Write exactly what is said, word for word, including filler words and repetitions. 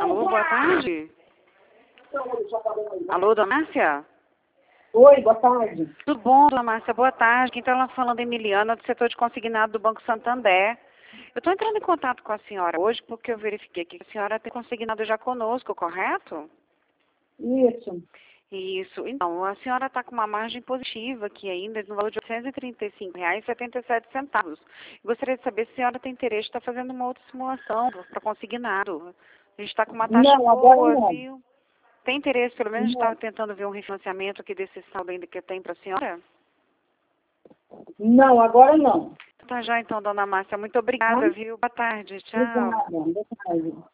Alô, boa tarde. Alô, dona Márcia? Oi, boa tarde. Tudo bom, dona Márcia? Boa tarde. Quem está falando é Emiliana, do setor de consignado do Banco Santander. Eu estou entrando em contato com a senhora hoje porque eu verifiquei que a senhora tem consignado já conosco, correto? Isso. Isso. Então, a senhora está com uma margem positiva aqui ainda, no valor de oitocentos e trinta e cinco reais e setenta e sete centavos. Gostaria de saber se a senhora tem interesse de estar fazendo uma outra simulação para consignado. A gente está com uma taxa Não, agora boa, não. viu? Tem interesse, pelo menos, de Não, estar tentando ver um refinanciamento aqui desse saldo ainda que tem para a senhora? não, agora não. Tá já, então, dona Márcia. Muito obrigada, Tá? viu? Boa tarde. Tchau. Obrigada. Boa tarde.